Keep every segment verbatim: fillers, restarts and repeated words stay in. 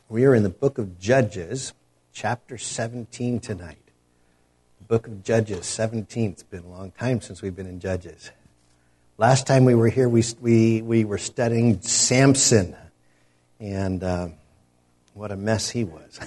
We are in the book of Judges, chapter seventeen tonight. The book of Judges, seventeen. It's been a long time since we've been in Judges. Last time we were here, we we, we were studying Samson. And uh, what a mess he was.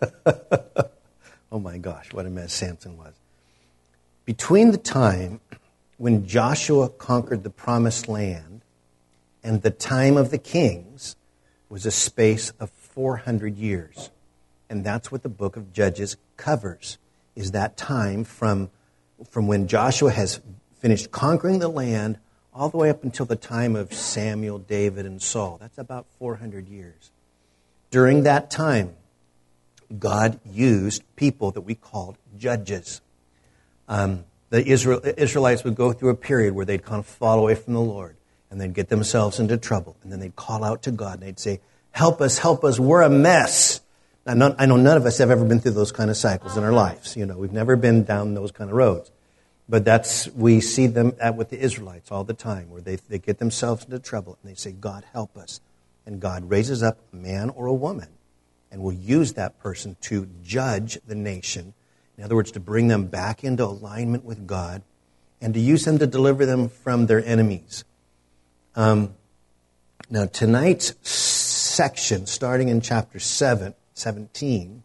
Oh my gosh, what a mess Samson was. Between the time when Joshua conquered the promised land and the time of the kings was a space of four hundred years. And that's what the book of Judges covers, is that time from, from when Joshua has finished conquering the land all the way up until the time of Samuel, David, and Saul. That's about four hundred years. During that time, God used people that we called judges. Um, the Israel, Israelites would go through a period where they'd kind of fall away from the Lord, and they'd get themselves into trouble, and then they'd call out to God, and they'd say, help us, help us, we're a mess. Now, none, I know none of us have ever been through those kind of cycles in our lives. You know, we've never been down those kind of roads. But that's, we see them at, with the Israelites all the time, where they, they get themselves into trouble, and they say, God, help us. And God raises up a man or a woman, and will use that person to judge the nation. In other words, to bring them back into alignment with God, and to use them to deliver them from their enemies. Um, now, tonight's section, starting in chapter seven, seventeen,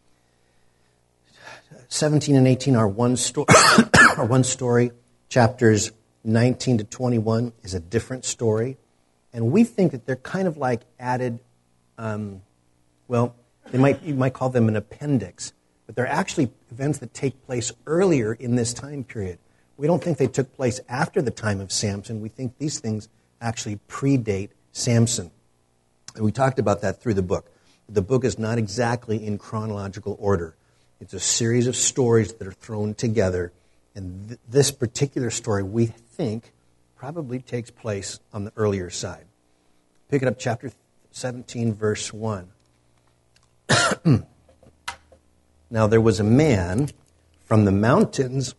seventeen and eighteen are one, sto- are one story. Chapters nineteen to twenty-one is a different story. And we think that they're kind of like added, um, well, they might you might call them an appendix, but they're actually events that take place earlier in this time period. We don't think they took place after the time of Samson. We think these things actually predate Samson. And we talked about that through the book. The book is not exactly in chronological order. It's a series of stories that are thrown together. And th- this particular story, we think, probably takes place on the earlier side. Pick it up, chapter seventeen, verse one. Now there was a man from the mountains,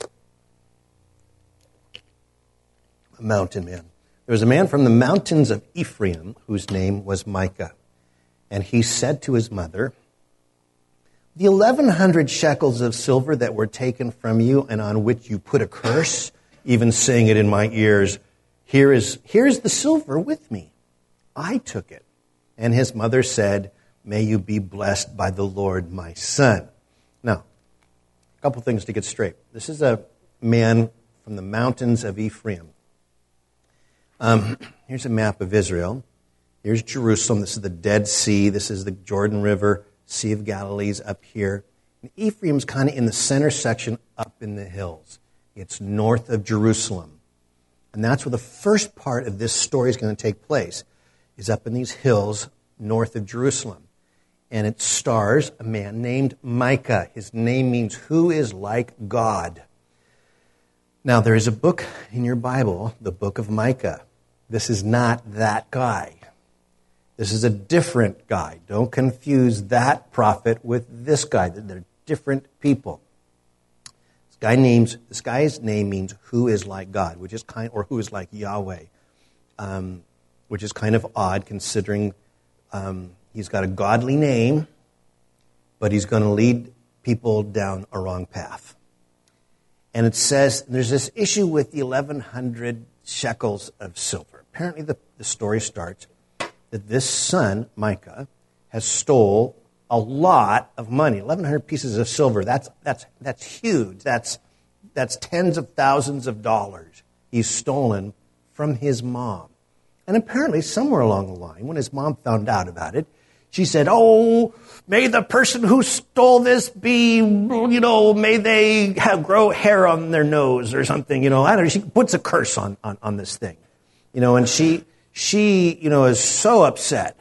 a mountain man. There was a man from the mountains of Ephraim whose name was Micah. And he said to his mother, the eleven hundred shekels of silver that were taken from you and on which you put a curse, even saying it in my ears, here is, here's the silver with me. I took it. And his mother said, may you be blessed by the Lord, my son. Now, a couple things to get straight. This is a man from the mountains of Ephraim. Um, here's a map of Israel. Here's Jerusalem. This is the Dead Sea. This is the Jordan River. Sea of Galilee's up here. And Ephraim's kind of in the center section up in the hills. It's north of Jerusalem. And that's where the first part of this story is going to take place, is up in these hills north of Jerusalem. And it stars a man named Micah. His name means who is like God. Now, there is a book in your Bible, the book of Micah. This is not that guy. This is a different guy. Don't confuse that prophet with this guy. They're different people. This guy names this guy's name means who is like God, which is kind, or who is like Yahweh, um, which is kind of odd considering um, he's got a godly name, but he's going to lead people down a wrong path. And it says there's this issue with the eleven hundred shekels of silver. Apparently, the, the story starts that this son, Micah, has stole a lot of money. eleven hundred pieces of silver, that's that's that's huge. That's that's tens of thousands of dollars he's stolen from his mom. And apparently, somewhere along the line, when his mom found out about it, she said, oh, may the person who stole this be, you know, may they have grow hair on their nose or something, you know. I don't know. She puts a curse on, on, on this thing, you know, and she, she, you know, is so upset.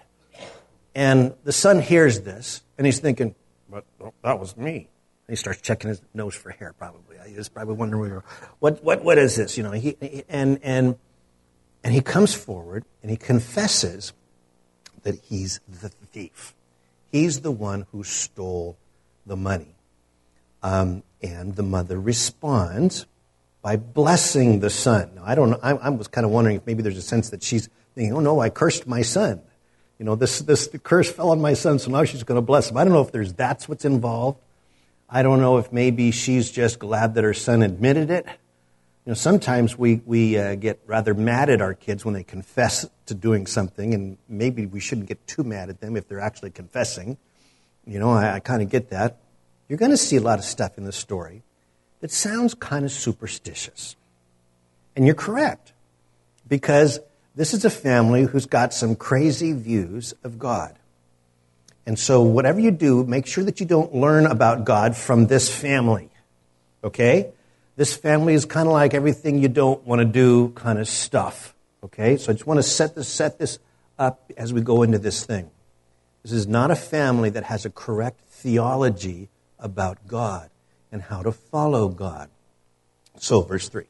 And the son hears this, and he's thinking, but that was me. And he starts checking his nose for hair, probably. He's probably wondering, what, what, what is this, you know. He, and, and, and he comes forward, and he confesses that he's the thief. He's the one who stole the money. Um, and the mother responds by blessing the son. Now, I don't know. I, I was kind of wondering if maybe there's a sense that she's thinking, oh, no, I cursed my son. You know, this, this the curse fell on my son, so now she's going to bless him. I don't know if there's that's what's involved. I don't know if maybe she's just glad that her son admitted it. You know, sometimes we, we uh, get rather mad at our kids when they confess to doing something, and maybe we shouldn't get too mad at them if they're actually confessing. You know, I, I kind of get that. You're going to see a lot of stuff in this story that sounds kind of superstitious. And you're correct, because this is a family who's got some crazy views of God. And so whatever you do, make sure that you don't learn about God from this family, okay? This family is kind of like everything you don't want to do kind of stuff, okay? So I just want to set this, set this up as we go into this thing. This is not a family that has a correct theology about God and how to follow God. So, verse three.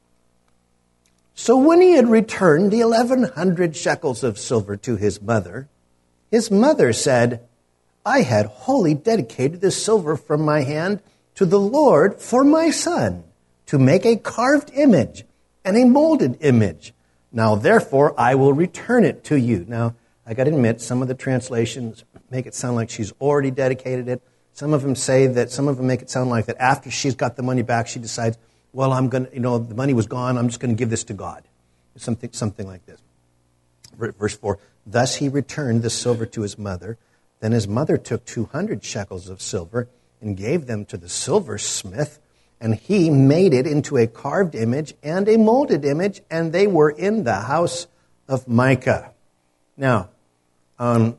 So when he had returned the eleven hundred shekels of silver to his mother, his mother said, I had wholly dedicated this silver from my hand to the Lord for my son, to make a carved image and a molded image. Now, therefore, I will return it to you. Now, I got to admit, some of the translations make it sound like she's already dedicated it. Some of them say that, some of them make it sound like that after she's got the money back, she decides, well, I'm going to, you know, the money was gone, I'm just going to give this to God. Something, something like this. Verse four, thus he returned the silver to his mother. Then his mother took two hundred shekels of silver and gave them to the silversmith, and he made it into a carved image and a molded image, and they were in the house of Micah. Now, um,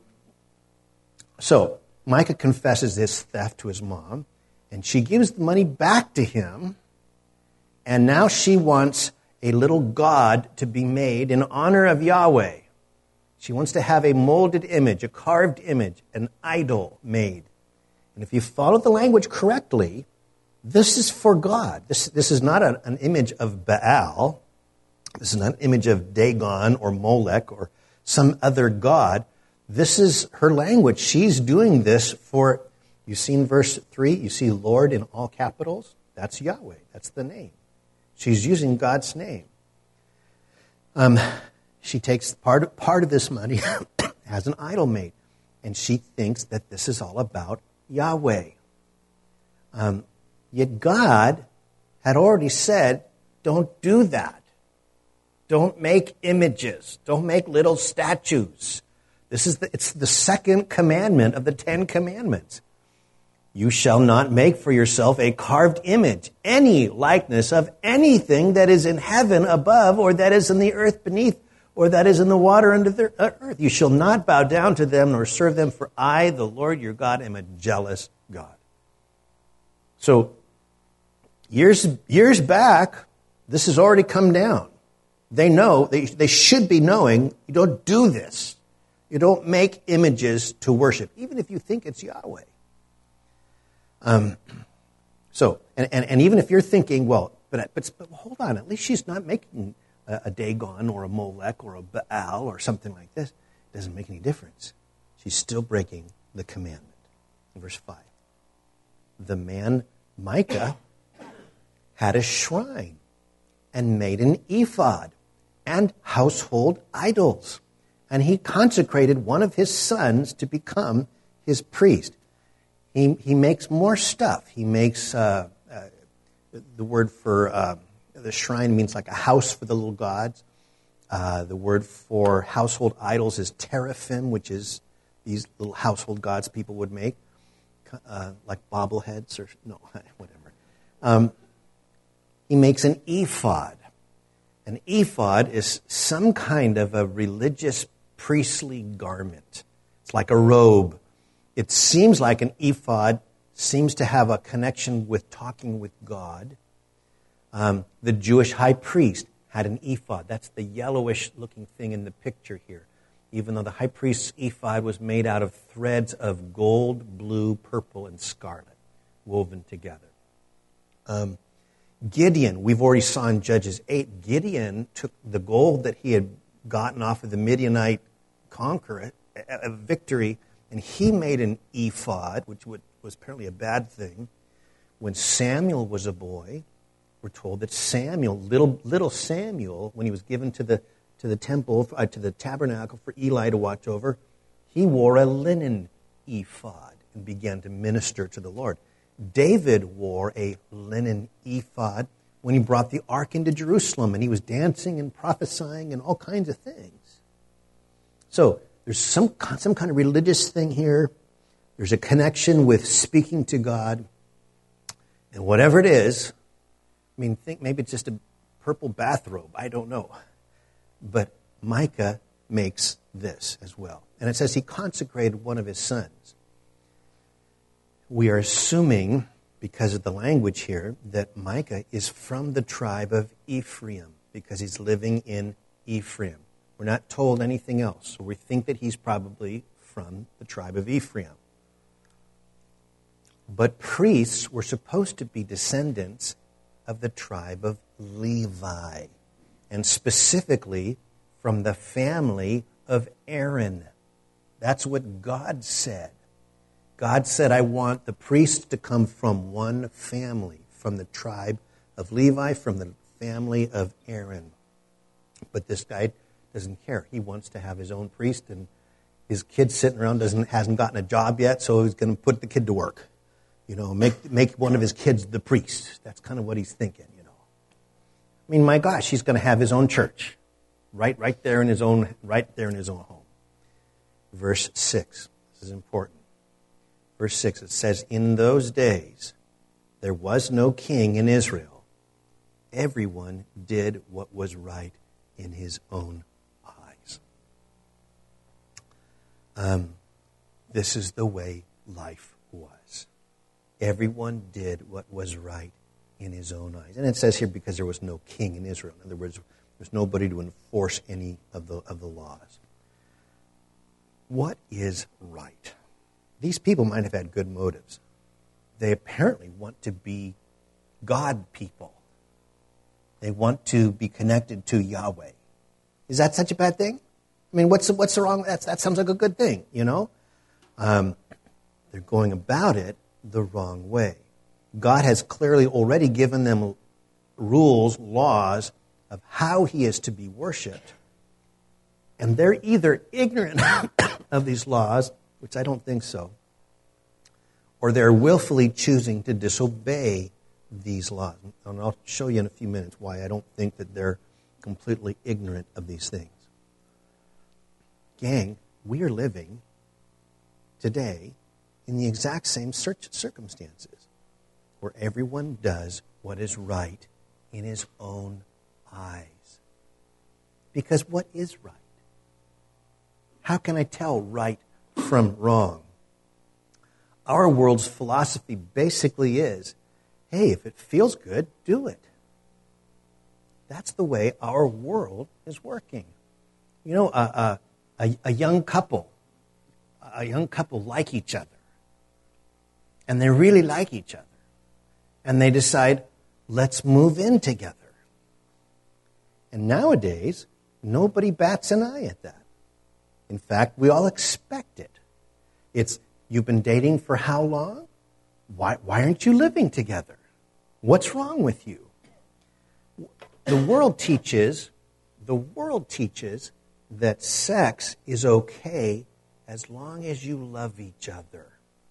so Micah confesses this theft to his mom, and she gives the money back to him, and now she wants a little god to be made in honor of Yahweh. She wants to have a molded image, a carved image, an idol made. And if you follow the language correctly, this is for God. This, this is not a, an image of Baal. This is not an image of Dagon or Molech or some other god. This is her language. She's doing this for, you see in verse three, you see Lord in all capitals. That's Yahweh. That's the name. She's using God's name. Um, she takes part of, part of this money, has an idol made, and she thinks that this is all about Yahweh. Um, yet God had already said, don't do that. Don't make images. Don't make little statues. This is the, it's the second commandment of the Ten Commandments. You shall not make for yourself a carved image, any likeness of anything that is in heaven above, or that is in the earth beneath, or that is in the water under the earth. You shall not bow down to them nor serve them, for I, the Lord your God, am a jealous God. So, years years back, this has already come down. They know, they, they should be knowing, you don't do this. You don't make images to worship, even if you think it's Yahweh. Um, so, and, and, and even if you're thinking, well, but, but, but hold on, at least she's not making a, a Dagon or a Molech or a Baal or something like this. It doesn't make any difference. She's still breaking the commandment. Verse five. The man Micah had a shrine and made an ephod and household idols. And he consecrated one of his sons to become his priest. He, he makes more stuff. He makes, uh, uh, the word for uh, the shrine means like a house for the little gods. Uh, the word for household idols is teraphim, which is these little household gods people would make, uh, like bobbleheads or, no, whatever. Um, he makes an ephod. An ephod is some kind of a religious priestly garment. It's like a robe. It seems like an ephod seems to have a connection with talking with God. Um, the Jewish high priest had an ephod. That's the yellowish-looking thing in the picture here. Even though the high priest's ephod was made out of threads of gold, blue, purple, and scarlet woven together. Um, Gideon, we've already saw in Judges eight, Gideon took the gold that he had gotten off of the Midianite conqueror, a, a victory, and he made an ephod, which would, was apparently a bad thing. When Samuel was a boy, we're told that Samuel, little little Samuel, when he was given to the to the temple, uh, to the tabernacle for Eli to watch over, He wore a linen ephod and began to minister to the Lord. David wore a linen ephod when he brought the ark into Jerusalem, and he was dancing and prophesying and all kinds of things. So there's some, some kind of religious thing here. There's a connection with speaking to God. And whatever it is, I mean, think maybe it's just a purple bathrobe. I don't know. But Micah makes this as well. And it says he consecrated one of his sons. We are assuming, because of the language here, that Micah is from the tribe of Ephraim, because he's living in Ephraim. We're not told anything else, so we think that he's probably from the tribe of Ephraim. But priests were supposed to be descendants of the tribe of Levi, and specifically from the family of Aaron. That's what God said. God said, I want the priests to come from one family, from the tribe of Levi, from the family of Aaron. But this guy doesn't care. He wants to have his own priest, and his kid sitting around doesn't hasn't gotten a job yet, so he's going to put the kid to work. You know, make make one of his kids the priest. That's kind of what he's thinking, you know. I mean, my gosh, he's going to have his own church, right, right there in his own, right there in his own home. Verse six. This is important. Verse six, it says, in those days there was no king in Israel. Everyone did what was right in his own eyes. Um, this is the way life was. Everyone did what was right in his own eyes. And it says here, because there was no king in Israel. In other words, there's nobody to enforce any of the of the laws. What is right? These people might have had good motives. They apparently want to be God people. They want to be connected to Yahweh. Is that such a bad thing? I mean, what's the, what's the wrong? That's, that sounds like a good thing, you know? Um, they're going about it the wrong way. God has clearly already given them rules, laws of how he is to be worshipped. And they're either ignorant of these laws, which I don't think so, or they're willfully choosing to disobey these laws. And I'll show you in a few minutes why I don't think that they're completely ignorant of these things. Gang, we are living today in the exact same circumstances, where everyone does what is right in his own eyes. Because what is right? How can I tell right from wrong? Our world's philosophy basically is, hey, if it feels good, do it. That's the way our world is working. You know, a, a, a young couple, a young couple like each other, and they really like each other, and they decide, let's move in together. And nowadays, nobody bats an eye at that. In fact, we all expect it. It's, you've been dating for how long? Why, why aren't you living together? What's wrong with you? The world teaches, the world teaches that sex is okay as long as you love each other.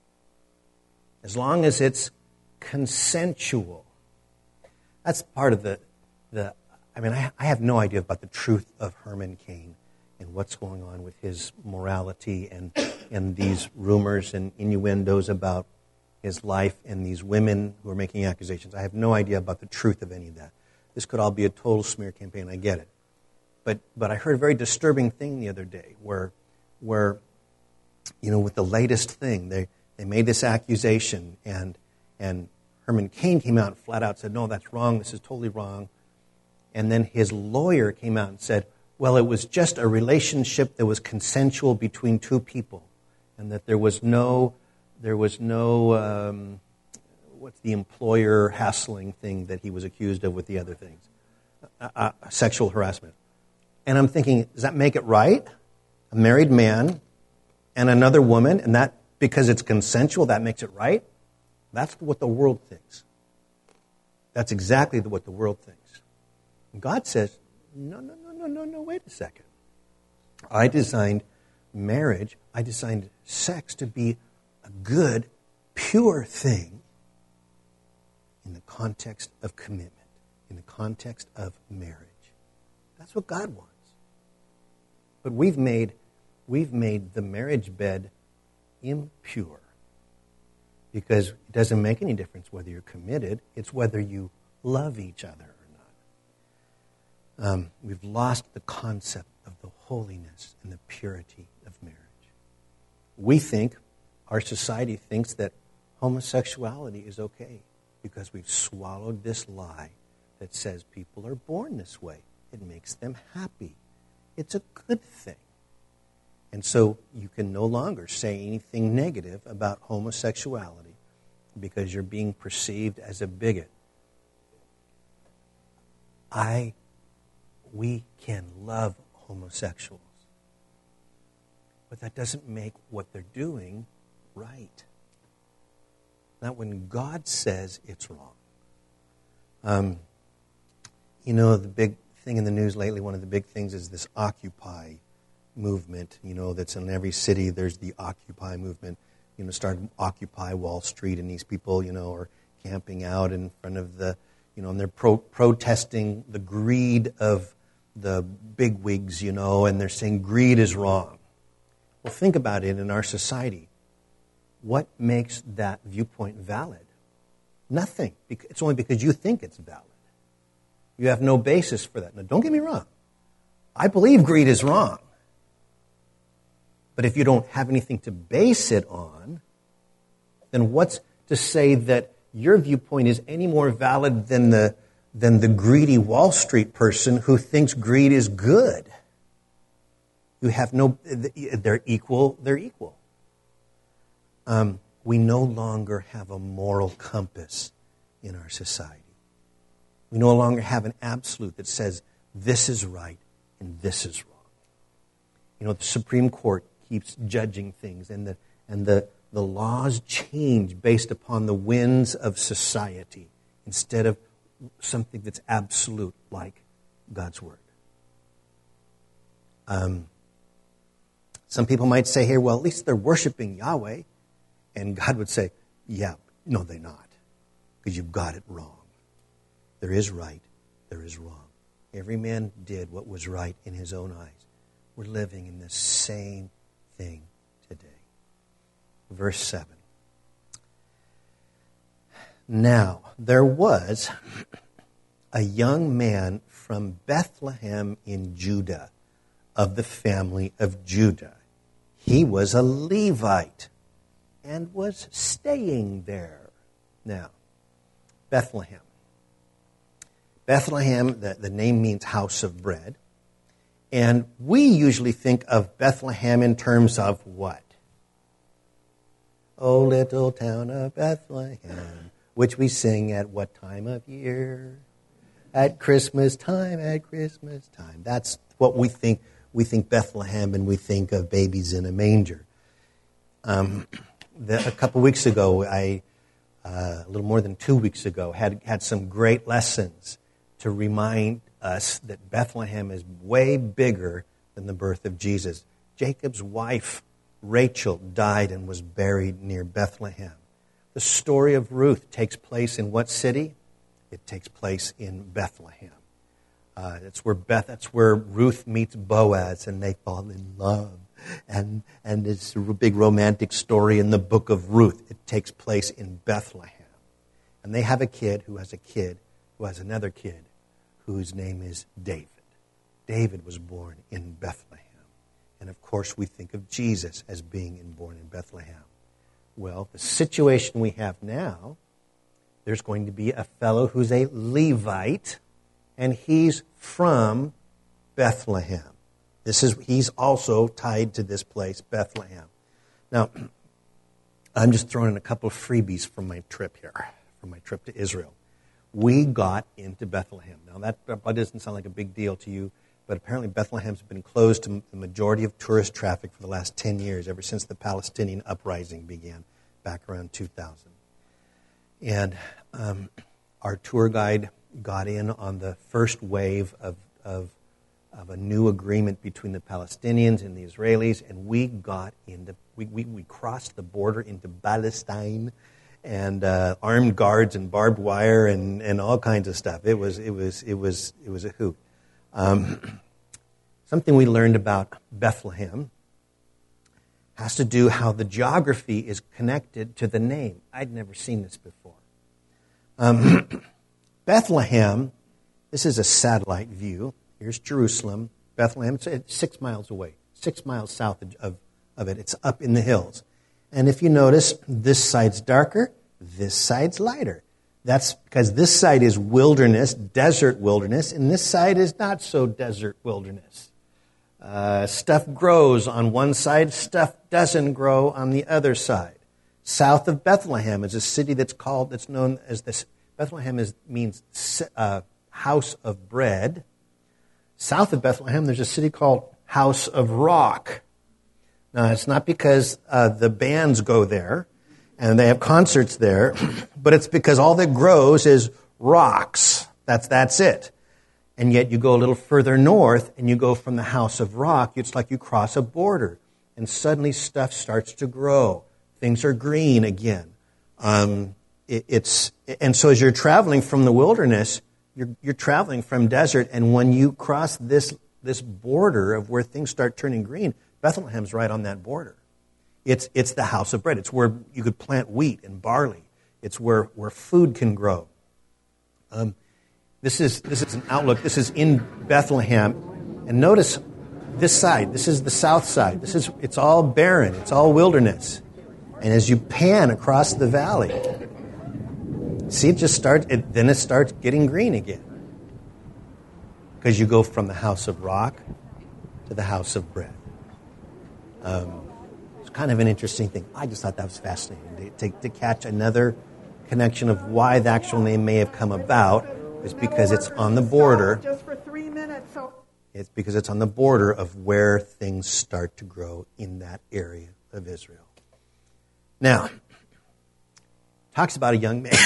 As long as it's consensual. That's part of the, the I mean, I, I have no idea about the truth of Herman Cain and what's going on with his morality and, and these rumors and innuendos about his life and these women who are making accusations. I have no idea about the truth of any of that. This could all be a total smear campaign. I get it. But but I heard a very disturbing thing the other day where, where you know, with the latest thing, they, they made this accusation, and and Herman Cain came out and flat out said, no, that's wrong, this is totally wrong. And then his lawyer came out and said, well, it was just a relationship that was consensual between two people, and that there was no, there was no, um, what's the employer hassling thing that he was accused of with the other things? Uh, uh, sexual harassment. And I'm thinking, does that make it right? A married man and another woman, and that, because it's consensual, that makes it right? That's what the world thinks. That's exactly what the world thinks. And God says, no, no, no, no, no, no, wait a second. I designed marriage. I designed sex to be a good, pure thing in the context of commitment, in the context of marriage. That's what God wants. But we've made, we've made the marriage bed impure because it doesn't make any difference whether you're committed. It's whether you love each other or not. Um, we've lost the concept of the holiness and the purity of marriage. We think, our society thinks that homosexuality is okay because we've swallowed this lie that says people are born this way. It makes them happy. It's a good thing. And so you can no longer say anything negative about homosexuality because you're being perceived as a bigot. I, we can love homosexuals, but that doesn't make what they're doing right. Not when God says it's wrong. Um, you know, the big thing in the news lately, one of the big things is this Occupy movement, you know, that's in every city. There's the Occupy movement, you know, started Occupy Wall Street, and these people, you know, are camping out in front of the, you know, and they're pro- protesting the greed of the bigwigs, you know, and they're saying greed is wrong. Well, think about it in our society. What makes that viewpoint valid? Nothing. It's only because you think it's valid. You have no basis for that. Now, don't get me wrong. I believe greed is wrong. But if you don't have anything to base it on, then what's to say that your viewpoint is any more valid than the, than the greedy Wall Street person who thinks greed is good? You have no, they're equal, they're equal. Um, we no longer have a moral compass in our society. We no longer have an absolute that says this is right and this is wrong. You know, the Supreme Court keeps judging things, and the and the, the laws change based upon the winds of society instead of something that's absolute like God's Word. Um, some people might say here, well, at least they're worshiping Yahweh. And God would say, yeah, no, they're not, because you've got it wrong. There is right, there is wrong. Every man did what was right in his own eyes. We're living in the same thing today. Verse seven. Now, there was a young man from Bethlehem in Judah, of the family of Judah. He was a Levite and was staying there. Now, Bethlehem. Bethlehem, the, the name means house of bread. And we usually think of Bethlehem in terms of what? Oh, little town of Bethlehem, which we sing at what time of year? At Christmas time, at Christmas time. That's what we think. We think Bethlehem, and we think of babies in a manger. Um, the, a couple weeks ago, I, uh, a little more than two weeks ago, had had some great lessons to remind us that Bethlehem is way bigger than the birth of Jesus. Jacob's wife, Rachel, died and was buried near Bethlehem. The story of Ruth takes place in what city? It takes place in Bethlehem. Uh, that's where Beth. That's where Ruth meets Boaz, and they fall in love. And and it's a big romantic story in the book of Ruth. It takes place in Bethlehem, and they have a kid who has a kid who has another kid, whose name is David. David was born in Bethlehem, and of course we think of Jesus as being born in Bethlehem. Well, the situation we have now, there's going to be a fellow who's a Levite, and he's from Bethlehem. This is he's also tied to this place, Bethlehem. Now, I'm just throwing in a couple of freebies from my trip here, from my trip to Israel. We got into Bethlehem. Now, that, that doesn't sound like a big deal to you, but apparently Bethlehem's been closed to the majority of tourist traffic for the last ten years, ever since the Palestinian uprising began back around two thousand. And um, our tour guide got in on the first wave of, of of a new agreement between the Palestinians and the Israelis, and we got into, we, we, we crossed the border into Palestine, and uh, armed guards and barbed wire and, and all kinds of stuff. It was it was it was it was a hoot. Um, something we learned about Bethlehem has to do how the geography is connected to the name. I'd never seen this before. Um, Bethlehem. This is a satellite view. Here's Jerusalem. Bethlehem. It's six miles away, six miles south of, of it. It's up in the hills. And if you notice, this side's darker, this side's lighter. That's because this side is wilderness, desert wilderness, and this side is not so desert wilderness. Uh, stuff grows on one side, stuff doesn't grow on the other side. South of Bethlehem is a city that's called, that's known as this, Bethlehem is, means uh, house of bread. South of Bethlehem, there's a city called House of Rock. Now, it's not because uh, the bands go there and they have concerts there, but it's because all that grows is rocks. That's that's it. And yet you go a little further north and you go from the House of Rock, it's like you cross a border, and suddenly stuff starts to grow. Things are green again. Um, it, it's and so as you're traveling from the wilderness, you're you're traveling from desert, and when you cross this this border of where things start turning green, Bethlehem's right on that border. It's it's the house of bread. It's where you could plant wheat and barley. It's where, where food can grow. Um, this is this is an outlook. This is in Bethlehem, and notice this side. This is the south side. This is it's all barren. It's all wilderness. And as you pan across the valley, see it just starts. It, then it starts getting green again, because you go from the house of rock to the house of bread. Um, it's kind of an interesting thing. I just thought that was fascinating. To, to, to catch another connection of why the actual name may have come about is because it's on the border. Just for three minutes. So. It's because it's on the border of where things start to grow in that area of Israel. Now, talks about a young man.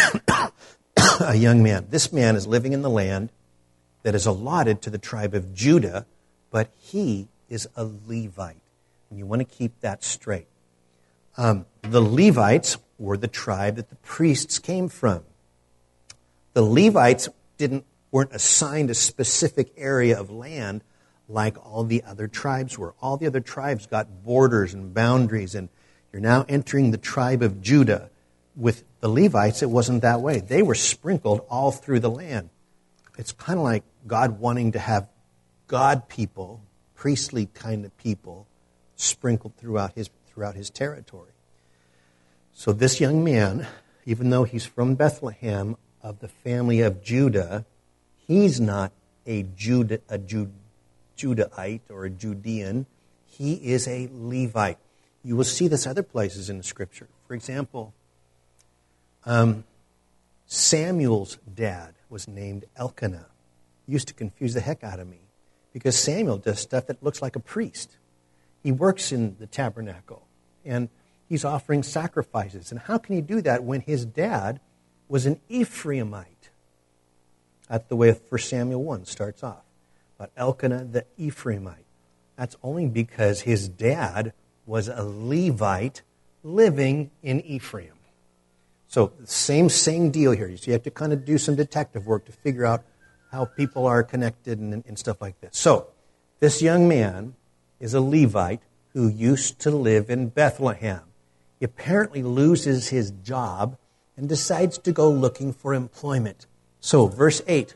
a young man. This man is living in the land that is allotted to the tribe of Judah, but he is a Levite. And you want to keep that straight. Um, the Levites were the tribe that the priests came from. The Levites didn't weren't assigned a specific area of land like all the other tribes were. All the other tribes got borders and boundaries, and you're now entering the tribe of Judah. With the Levites, it wasn't that way. They were sprinkled all through the land. It's kind of like God wanting to have God people, priestly kind of people, sprinkled throughout his throughout his territory. So this young man, even though he's from Bethlehem of the family of Judah, he's not a Judah a Jude, Judahite or a Judean. He is a Levite. You will see this other places in the Scripture. For example, um, Samuel's dad was named Elkanah. It used to confuse the heck out of me because Samuel does stuff that looks like a priest. He works in the tabernacle, and he's offering sacrifices. And how can he do that when his dad was an Ephraimite? That's the way First Samuel one starts off. But Elkanah the Ephraimite. That's only because his dad was a Levite living in Ephraim. So same, same deal here. So you have to kind of do some detective work to figure out how people are connected and, and stuff like this. So this young man is a Levite who used to live in Bethlehem. He apparently loses his job and decides to go looking for employment. So, verse eight.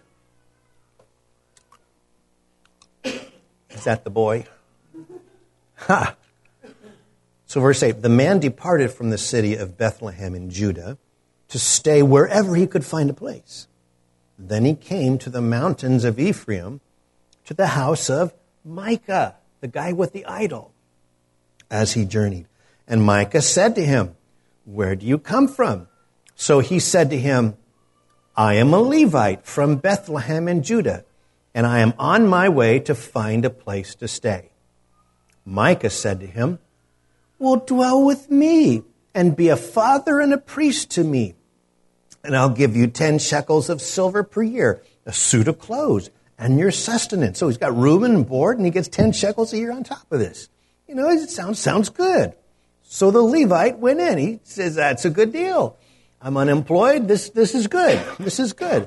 Is that the boy? Ha! So, verse eight. The man departed from the city of Bethlehem in Judah to stay wherever he could find a place. Then he came to the mountains of Ephraim, to the house of Micah, the guy with the idol, as he journeyed. And Micah said to him, "Where do you come from?" So he said to him, "I am a Levite from Bethlehem in Judah, and I am on my way to find a place to stay." Micah said to him, "Well, dwell with me and be a father and a priest to me, and I'll give you ten shekels of silver per year, a suit of clothes, and your sustenance. So he's got room and board, and he gets ten shekels a year on top of this. You know, it sounds, sounds good. So the Levite went in. He says, that's a good deal. I'm unemployed. This, this is good. This is good.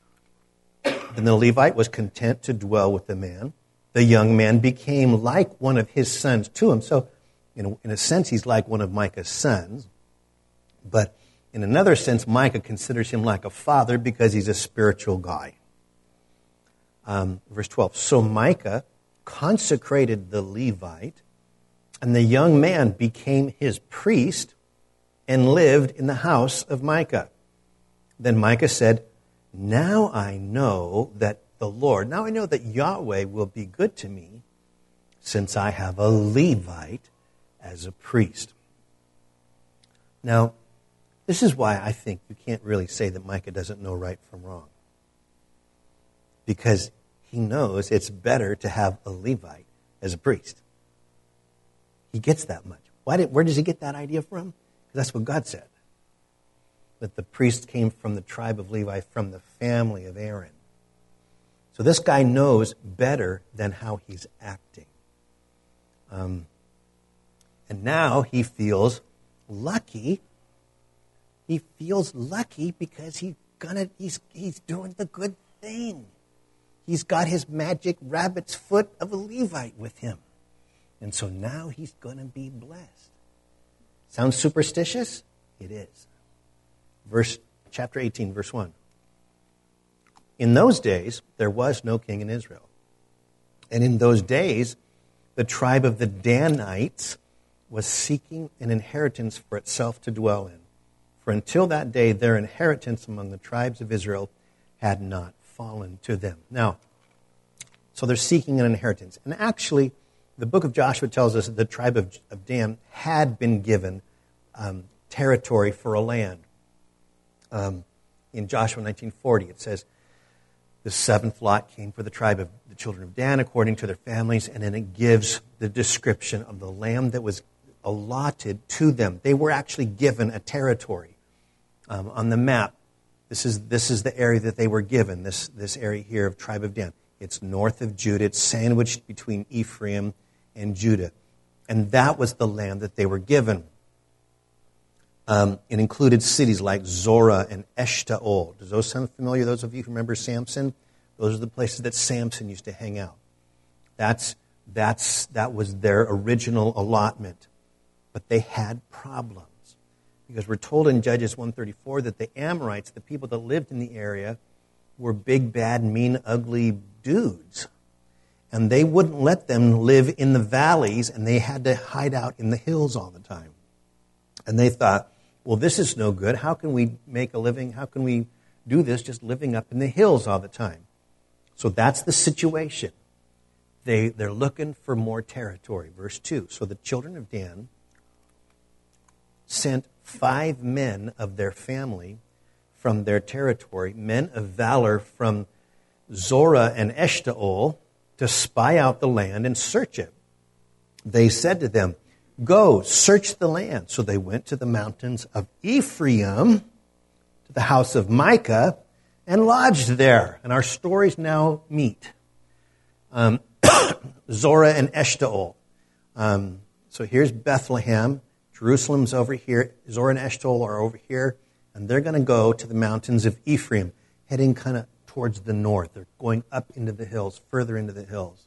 Then the Levite was content to dwell with the man. The young man became like one of his sons to him. So, you know, in a sense, he's like one of Micah's sons. But in another sense, Micah considers him like a father because he's a spiritual guy. Um, verse twelve, so Micah consecrated the Levite, and the young man became his priest and lived in the house of Micah. Then Micah said, now I know that the Lord, now I know that Yahweh will be good to me since I have a Levite as a priest. Now, this is why I think you can't really say that Micah doesn't know right from wrong. Because he knows it's better to have a Levite as a priest. He gets that much. Why did, where does he get that idea from? Because that's what God said. That the priest came from the tribe of Levi, from the family of Aaron. So this guy knows better than how he's acting. Um, and now he feels lucky. He feels lucky because he's gonna he's he's doing the good thing. He's got his magic rabbit's foot of a Levite with him. And so now he's going to be blessed. Sounds superstitious? It is. Verse chapter eighteen, verse one. In those days, there was no king in Israel. And in those days, the tribe of the Danites was seeking an inheritance for itself to dwell in. For until that day, their inheritance among the tribes of Israel had not fallen to them. Now, so they're seeking an inheritance. And actually, the book of Joshua tells us that the tribe of, of Dan had been given um, territory for a land. Um, in Joshua nineteen forty, it says, the seventh lot came for the tribe of the children of Dan according to their families, and then it gives the description of the land that was allotted to them. They were actually given a territory um, on the map. This is this is the area that they were given, this, this area here of tribe of Dan. It's north of Judah. It's sandwiched between Ephraim and Judah. And that was the land that they were given. Um, it included cities like Zorah and Eshtaol. Does those sound familiar? Those of you who remember Samson? Those are the places that Samson used to hang out. That's, that's, that was their original allotment. But they had problems. Because we're told in Judges one thirty-four that the Amorites, the people that lived in the area, were big, bad, mean, ugly dudes. And they wouldn't let them live in the valleys, and they had to hide out in the hills all the time. And they thought, well, this is no good. How can we make a living? How can we do this just living up in the hills all the time? So that's the situation. They, they're looking for more territory. Verse two, so the children of Dan sent five men of their family from their territory, men of valor from Zorah and Eshtaol, to spy out the land and search it. They said to them, go, search the land. So they went to the mountains of Ephraim, to the house of Micah, and lodged there. And our stories now meet. Um, Zorah and Eshtaol. Um, so here's Bethlehem. Jerusalem's over here. Zorah and Eshtaol are over here. And they're going to go to the mountains of Ephraim, heading kind of towards the north. They're going up into the hills, further into the hills.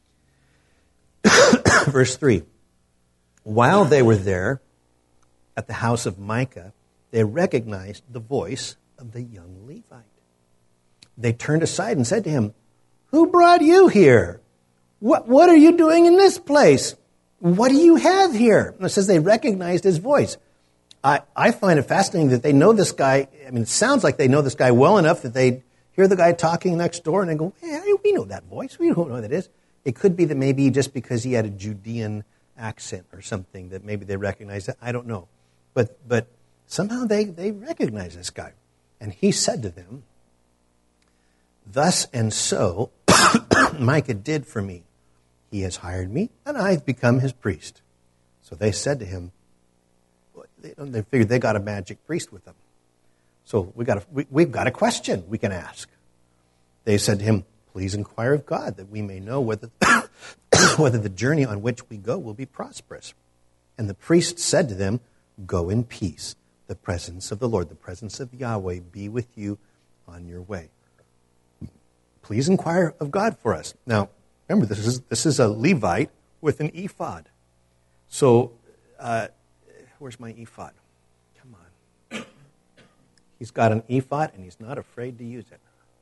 Verse three. While they were there at the house of Micah, they recognized the voice of the young Levite. They turned aside and said to him, who brought you here? What, what are you doing in this place? What do you have here? And it says they recognized his voice. I, I find it fascinating that they know this guy. I mean, it sounds like they know this guy well enough that they hear the guy talking next door and they go, hey, we know that voice. We don't know who that is. It could be that maybe just because he had a Judean accent or something that maybe they recognize it. I don't know. But but somehow they, they recognize this guy. And he said to them, thus and so Micah did for me. He has hired me, and I've become his priest. So they said to him, they, they figured they got a magic priest with them. So we got a, we, we've got a question we can ask. They said to him, Please inquire of God that we may know whether, whether the journey on which we go will be prosperous. And the priest said to them, go in peace. The presence of the Lord, the presence of Yahweh be with you on your way. Please inquire of God for us. Now, remember, this is this is a Levite with an ephod. So, uh, where's my ephod? Come on. He's got an ephod, and he's not afraid to use it.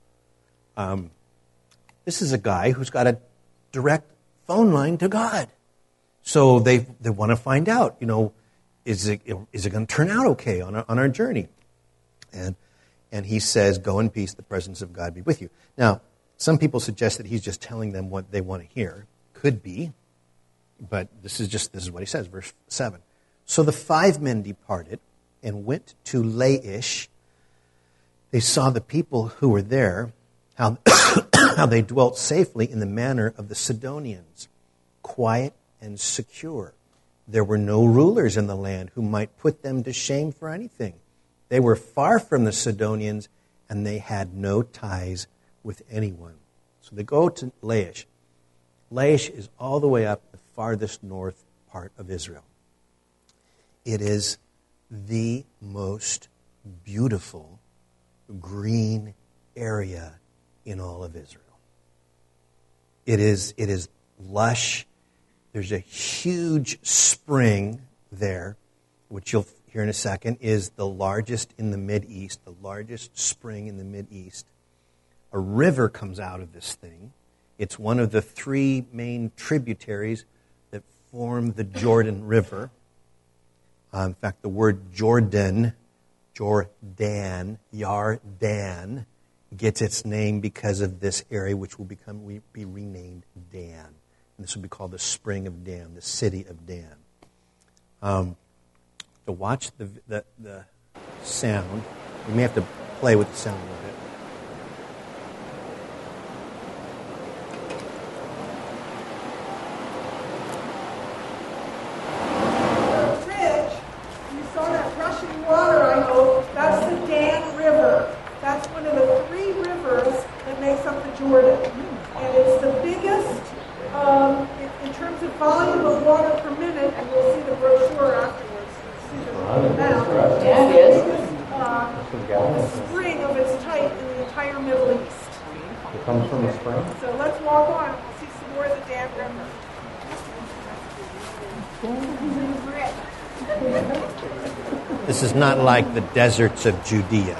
Um, this is a guy who's got a direct phone line to God. So they they want to find out, you know, is it is it going to turn out okay on our, on our journey? And and he says, go in peace, the presence of God be with you. Now, some people suggest that he's just telling them what they want to hear. Could be, but this is just this is what he says, verse seven. So the five men departed and went to Laish. They saw the people who were there, how, how they dwelt safely in the manner of the Sidonians, quiet and secure. There were no rulers in the land who might put them to shame for anything. They were far from the Sidonians, and they had no ties with anyone. So they go to Laish. Laish is all the way up the farthest north part of Israel. It is the most beautiful green area in all of Israel. It is, it is lush. There's a huge spring there, which you'll hear in a second, is the largest in the Mideast, the largest spring in the Mideast. A river comes out of this thing. It's one of the three main tributaries that form the Jordan River. Uh, in fact, the word Jordan, Jordan, Yardan, gets its name because of this area, which will become be renamed Dan. And this will be called the Spring of Dan, the city of Dan. Um, to watch the, the the sound, we may have to play with the sound a little bit. This is not like the deserts of Judea.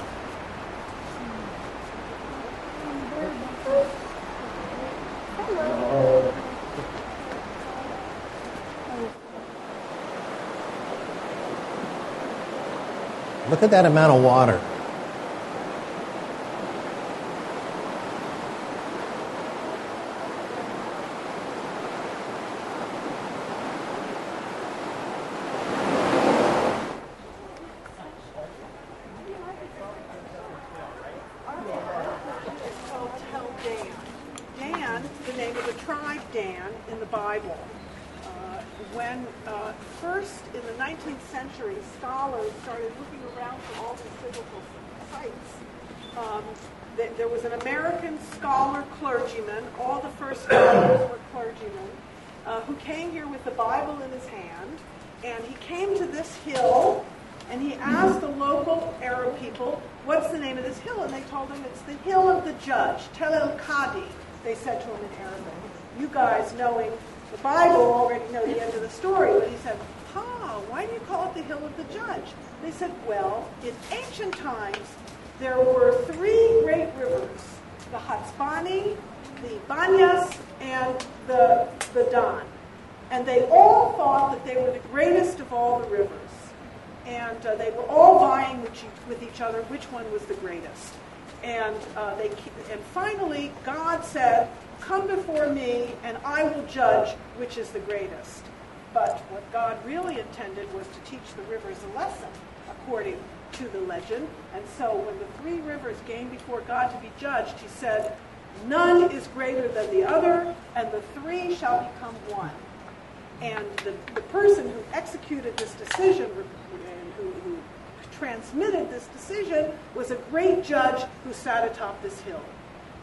Look at that amount of water. They said to him in Arabic. You guys, knowing the Bible, already know the end of the story. But he said, "Ha, why do you call it the Hill of the Judge?" They said, "Well, in ancient times, there were three great rivers: the Hatzbani, the Banyas, and the the Don. And they all thought that they were the greatest of all the rivers, and uh, they were all vying with each, with each other which one was the greatest." And uh, they and finally, God said, "Come before me, and I will judge which is the greatest." But what God really intended was to teach the rivers a lesson, according to the legend. And so when the three rivers came before God to be judged, he said, "None is greater than the other, and the three shall become one." And the, the person who executed this decision, who, who transmitted this decision, was a great judge who sat atop this hill.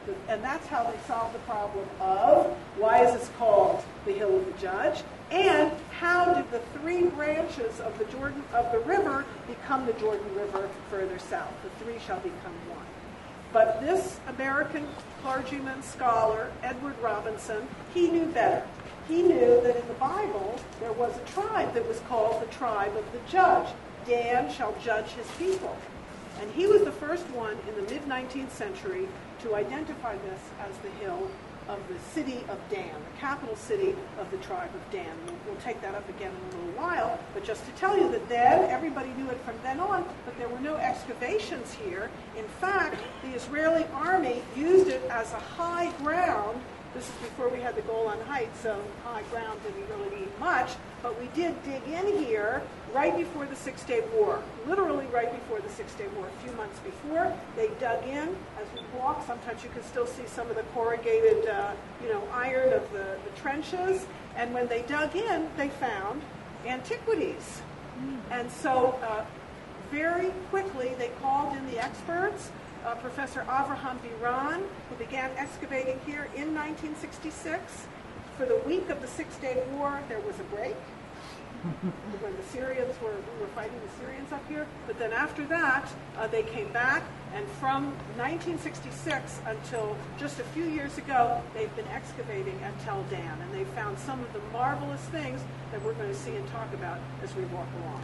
And that's how they solved the problem of why is this called the Hill of the Judge, and how did the three branches of the Jordan of the river become the Jordan River further south. The three shall become one. But this American clergyman scholar, Edward Robinson, he knew better. He knew that in the Bible there was a tribe that was called the tribe of the judge. Dan shall judge his people. And he was the first one in the mid-nineteenth century to identify this as the hill of the city of Dan, the capital city of the tribe of Dan. We'll, we'll take that up again in a little while, but just to tell you that then, everybody knew it from then on, but there were no excavations here. In fact, the Israeli army used it as a high ground. This is before we had the Golan Heights, so high ground didn't really mean much, but we did dig in here right before the Six-Day War, literally right before the Six-Day War, a few months before. They dug in. As we walk, sometimes you can still see some of the corrugated, uh, you know, iron of the, the trenches, and when they dug in, they found antiquities. And so uh, very quickly, they called in the experts. Uh, Professor Avraham Biran, who began excavating here in nineteen sixty-six. For the week of the Six-Day War, there was a break when the Syrians were, we were fighting the Syrians up here. But then after that, uh, they came back, and from nineteen sixty-six until just a few years ago, they've been excavating at Tel Dan, and they found some of the marvelous things that we're going to see and talk about as we walk along.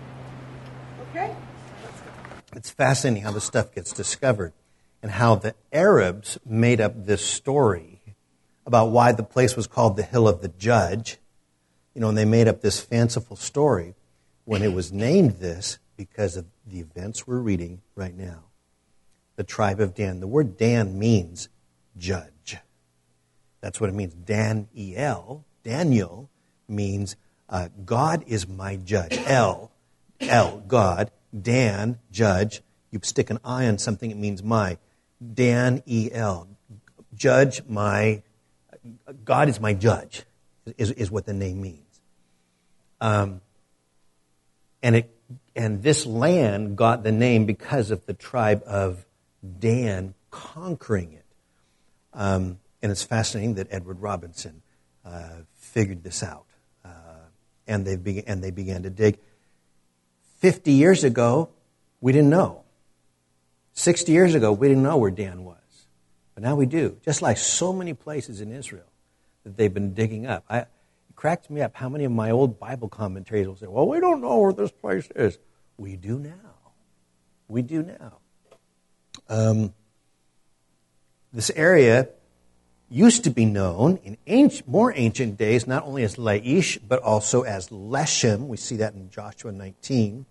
Okay? Let's go. It's fascinating how this stuff gets discovered and how the Arabs made up this story about why the place was called the Hill of the Judge. You know, and they made up this fanciful story when it was named this because of the events we're reading right now. The tribe of Dan. The word Dan means judge. That's what it means. Daniel, Daniel means uh, God is my judge. El, El, God. Dan, judge. You stick an I on something, it means my. Dan, E L. Judge, my. God is my judge, is, is what the name means. Um, and it and this land got the name because of the tribe of Dan conquering it. Um, and it's fascinating that Edward Robinson uh, figured this out. Uh, and, they be, and they began to dig. Fifty years ago, we didn't know. Sixty years ago, we didn't know where Dan was. But now we do. Just like so many places in Israel that they've been digging up. I, it cracks me up how many of my old Bible commentaries will say, well, we don't know where this place is. We do now. We do now. Um, this area used to be known in ancient, more ancient days not only as Laish, but also as Leshem. We see that in Joshua nineteen.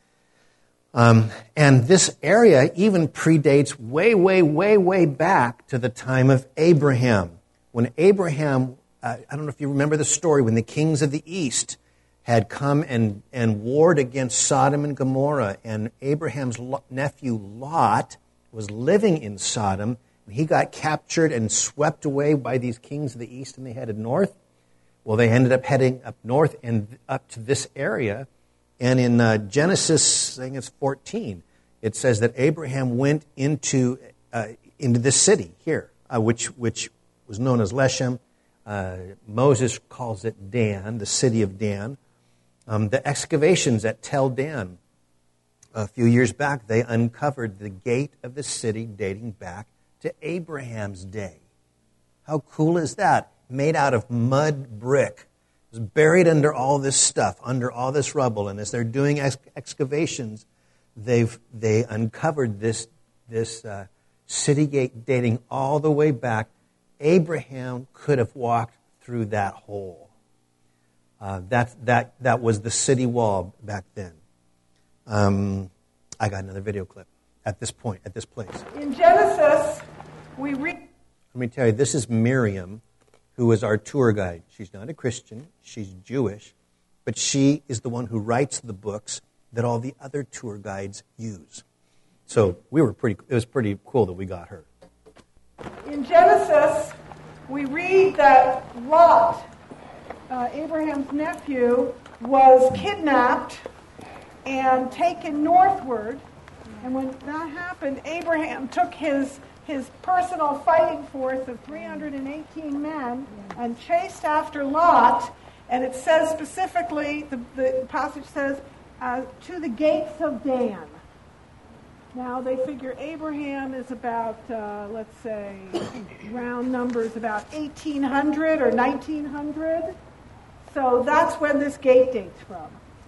Um, and this area even predates way, way, way, way back to the time of Abraham. When Abraham, uh, I don't know if you remember the story, when the kings of the east had come and, and warred against Sodom and Gomorrah, and Abraham's nephew Lot was living in Sodom, and he got captured and swept away by these kings of the east, and they headed north. Well, they ended up heading up north and up to this area. And in uh, Genesis, I think it's fourteen, it says that Abraham went into uh, into this city here, uh, which which was known as Leshem. Uh, Moses calls it Dan, the city of Dan. Um, the excavations at Tel Dan, a few years back, they uncovered the gate of the city dating back to Abraham's day. How cool is that? Made out of mud brick. It was buried under all this stuff, under all this rubble. And as they're doing ex- excavations, they've they uncovered this, this uh, city gate dating all the way back. Abraham could have walked through that hole. Uh, that, that, that was the city wall back then. Um, I got another video clip at this point, at this place. In Genesis, we read... Let me tell you, this is Miriam, who is our tour guide. She's not a Christian, she's Jewish, but she is the one who writes the books that all the other tour guides use. So we were pretty. It was pretty cool that we got her. In Genesis, we read that Lot, uh, Abraham's nephew, was kidnapped and taken northward. And when that happened, Abraham took his his personal fighting force of three hundred eighteen men and chased after Lot. And it says specifically, the, the passage says, uh, to the gates of Dan. Now they figure Abraham is about, uh, let's say, round numbers, about eighteen hundred or nineteen hundred. So that's when this gate dates from.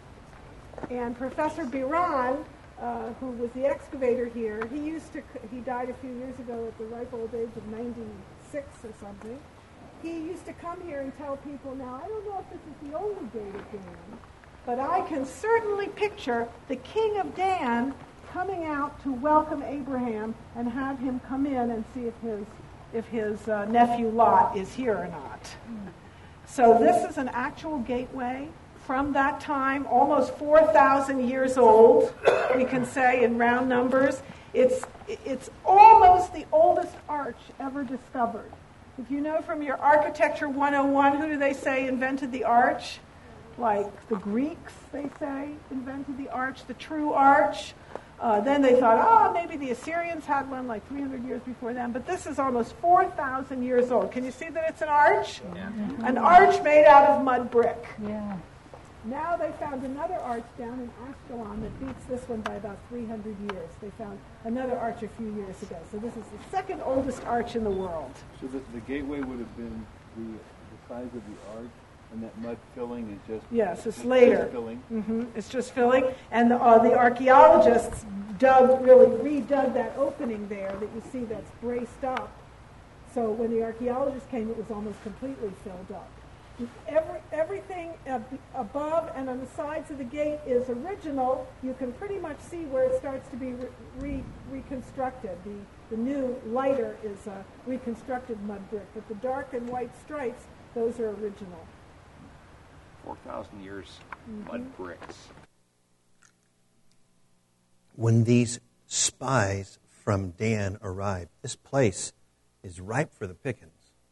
And Professor Biran, uh, who was the excavator here, he used to, he died a few years ago at the ripe old age of ninety-six or something. He used to come here and tell people, now, I don't know if this is the only gate of Dan, but I can certainly picture the king of Dan coming out to welcome Abraham and have him come in and see if his, if his uh, nephew Lot is here or not. Mm. So this is an actual gateway from that time, almost four thousand years old, we can say in round numbers. It's, it's almost the oldest arch ever discovered. If you know from your Architecture one oh one, who do they say invented the arch? Like the Greeks, they say, invented the arch, the true arch. Uh, then they thought, oh, maybe the Assyrians had one like three hundred years before them. But this is almost four thousand years old. Can you see that it's an arch? Yeah. An arch made out of mud brick. Yeah. Now they found another arch down in Ashkelon that beats this one by about three hundred years. They found another arch a few years ago. So this is the second oldest arch in the world. So the, the gateway would have been the, the size of the arch, and that mud filling is just yes, it's just later. Filling. Mm-hmm. It's just filling, and the, uh, the archaeologists dug really redug that opening there that you see that's braced up. So when the archaeologists came, it was almost completely filled up. Every, everything ab- above and on the sides of the gate is original. You can pretty much see where it starts to be re- re- reconstructed. The, the new, lighter is a reconstructed mud brick, but the dark and white stripes, those are original. four thousand years mm-hmm. mud bricks. When these spies from Dan arrived, this place is ripe for the pickings.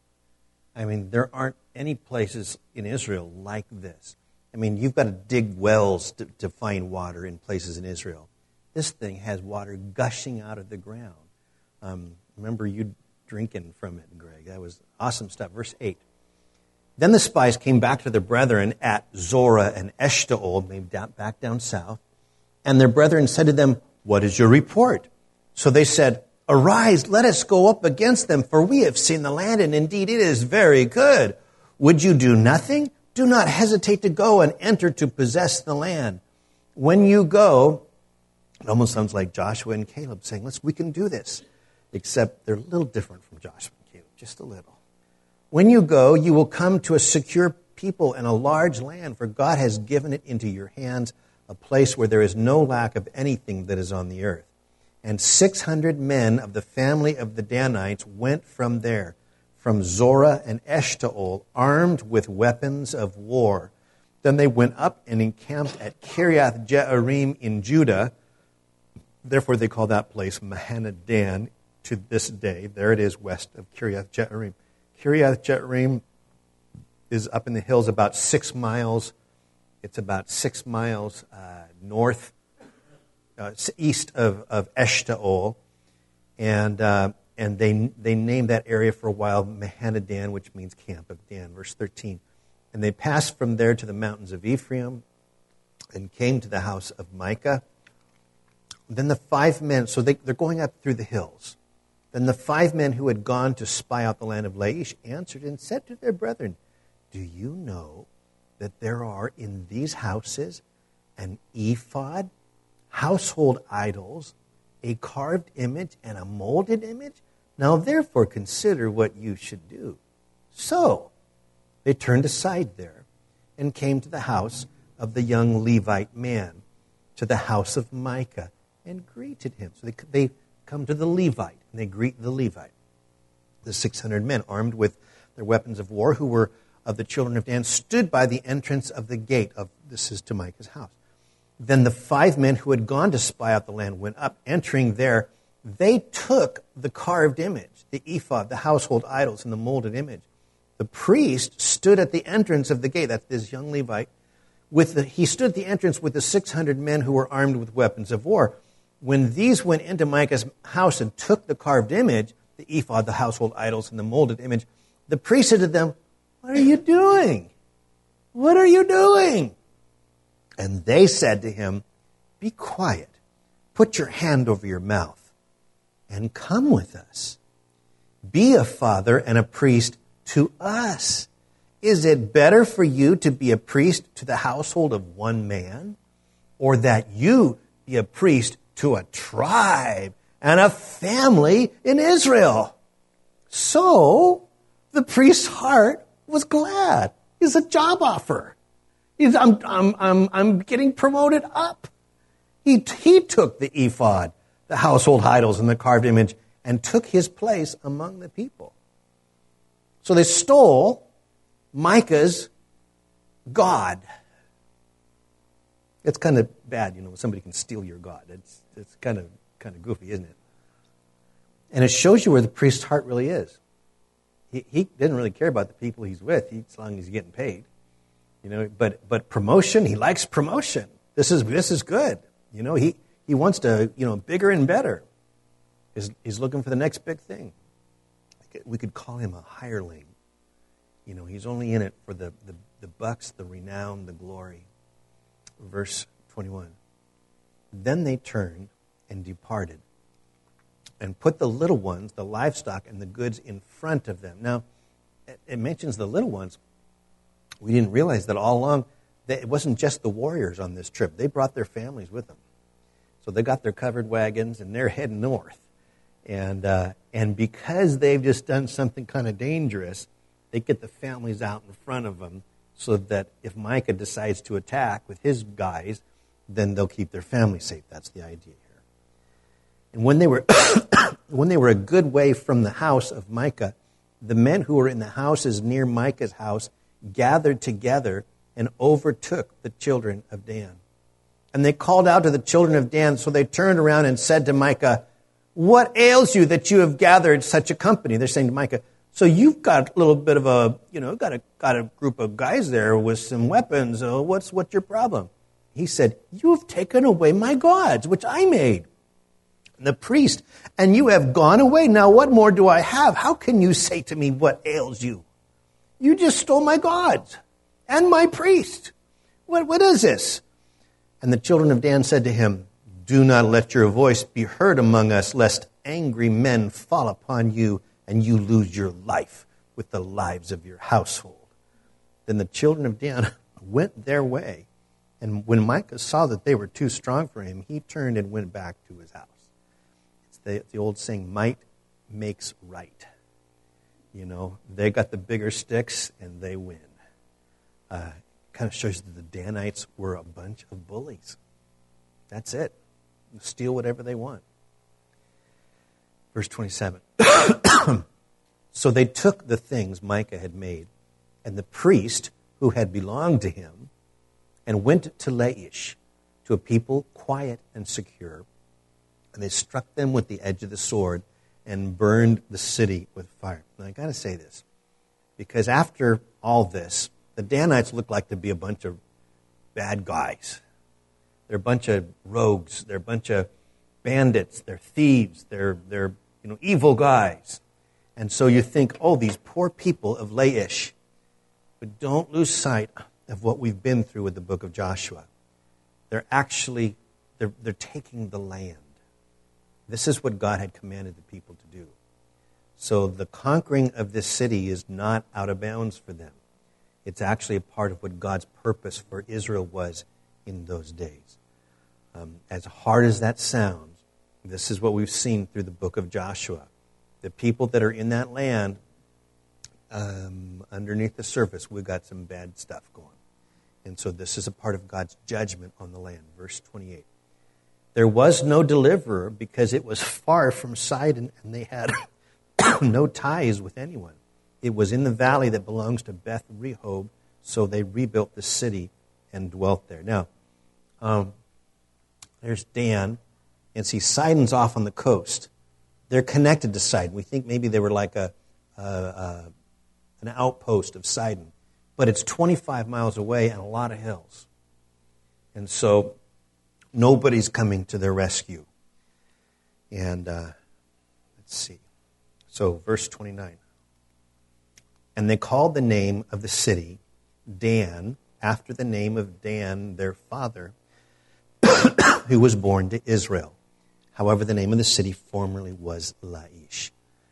I mean, there aren't any places in Israel like this. I mean, you've got to dig wells to, to find water in places in Israel. This thing has water gushing out of the ground. Um, remember you drinking from it, Greg. That was awesome stuff. Verse eight. Then the spies came back to their brethren at Zorah and Eshtaol, maybe down, back down south, and their brethren said to them, "What is your report?" So they said, "Arise, let us go up against them, for we have seen the land, and indeed it is very good. Would you do nothing? Do not hesitate to go and enter to possess the land. When you go," it almost sounds like Joshua and Caleb saying, "Let's, we can do this," except they're a little different from Joshua and Caleb, just a little. "When you go, you will come to a secure people and a large land, for God has given it into your hands, a place where there is no lack of anything that is on the earth." And six hundred men of the family of the Danites went from there, from Zorah and Eshtaol, armed with weapons of war. Then they went up and encamped at Kiriath Jearim in Judah. Therefore they call that place Mahanadan to this day. There it is west of Kiriath Jearim. Kiriath Jearim is up in the hills about six miles. It's about six miles uh, north Uh, east of, of Eshtaol, and uh, and they they named that area for a while Mahanadan, which means camp of Dan. Verse thirteen, and they passed from there to the mountains of Ephraim, and came to the house of Micah. Then the five men, so they, they're going up through the hills. Then the five men who had gone to spy out the land of Laish answered and said to their brethren, "Do you know that there are in these houses an ephod, household idols, a carved image, and a molded image? Now therefore consider what you should do." So they turned aside there and came to the house of the young Levite man, to the house of Micah, and greeted him. So they, they come to the Levite, and they greet the Levite. The six hundred men, armed with their weapons of war, who were of the children of Dan, stood by the entrance of the gate of, this is to Micah's house. Then the five men who had gone to spy out the land went up. Entering there, they took the carved image, the ephod, the household idols, and the molded image. The priest stood at the entrance of the gate. That's this young Levite. With the, he stood at the entrance with the six hundred men who were armed with weapons of war. when these went into Micah's house and took the carved image, the ephod, the household idols, and the molded image, the priest said to them, "What are you doing? What are you doing?" And they said to him, "Be quiet. Put your hand over your mouth and come with us. Be a father and a priest to us. Is it better for you to be a priest to the household of one man, or that you be a priest to a tribe and a family in Israel?" So the priest's heart was glad. It's a job offer. He's, I'm, I'm, I'm, I'm getting promoted up. He, he took the ephod, the household idols, and the carved image, and took his place among the people. So they stole Micah's God. It's kind of bad, you know, when somebody can steal your God. It's it's kind of kind of goofy, isn't it? And it shows you where the priest's heart really is. He he didn't really care about the people he's with, he, as long as he's getting paid. You know, but but promotion, he likes promotion. This is this is good. You know, he, he wants to, you know, bigger and better. He's, he's looking for the next big thing. We could call him a hireling. You know, he's only in it for the, the, the bucks, the renown, the glory. Verse twenty-one. Then they turned and departed and put the little ones, the livestock, and the goods in front of them. Now, it mentions the little ones. We didn't realize that all along, that it wasn't just the warriors on this trip. They brought their families with them. So they got their covered wagons, and they're heading north. And uh, and because they've just done something kind of dangerous, they get the families out in front of them so that if Micah decides to attack with his guys, then they'll keep their family safe. That's the idea here. And when they were when they were a good way from the house of Micah, the men who were in the houses near Micah's house gathered together and overtook the children of Dan. And they called out to the children of Dan, so they turned around and said to Micah, "What ails you that you have gathered such a company?" They're saying to Micah, "So you've got a little bit of a, you know, got a got a group of guys there with some weapons. Uh, what's what's your problem?" He said, "You have taken away my gods, which I made, and the priest, and you have gone away. Now what more do I have? How can you say to me, what ails you? You just stole my gods and my priest. What what is this?" And the children of Dan said to him, "Do not let your voice be heard among us, lest angry men fall upon you and you lose your life with the lives of your household." Then the children of Dan went their way. And when Micah saw that they were too strong for him, he turned and went back to his house. It's the, the old saying, might makes right. You know, they got the bigger sticks and they win. Uh, kind of shows that the Danites were a bunch of bullies. That's it. Steal whatever they want. Verse twenty-seven. So they took the things Micah had made, and the priest who had belonged to him, and went to Laish, to a people quiet and secure. And they struck them with the edge of the sword and burned the city with fire. Now, I got to say this, because after all this, the Danites look like to be a bunch of bad guys. They're a bunch of rogues. They're a bunch of bandits. They're thieves. They're they're you know evil guys. And so you think, oh, these poor people of Laish. But don't lose sight of what we've been through with the book of Joshua. They're actually they're they're taking the land. This is what God had commanded the people to do. So the conquering of this city is not out of bounds for them. It's actually a part of what God's purpose for Israel was in those days. Um, as hard as that sounds, this is what we've seen through the book of Joshua. The people that are in that land, um, underneath the surface, we've got some bad stuff going. And so this is a part of God's judgment on the land. Verse twenty-eight. There was no deliverer because it was far from Sidon and they had no ties with anyone. It was in the valley that belongs to Beth Rehob, so they rebuilt the city and dwelt there. Now, um, there's Dan, and see, Sidon's off on the coast. They're connected to Sidon. We think maybe they were like a, a, a an outpost of Sidon, but it's twenty-five miles away and a lot of hills, and so nobody's coming to their rescue. And uh, let's see. So, verse twenty-nine. And they called the name of the city Dan, after the name of Dan, their father, who was born to Israel. However, the name of the city formerly was Laish.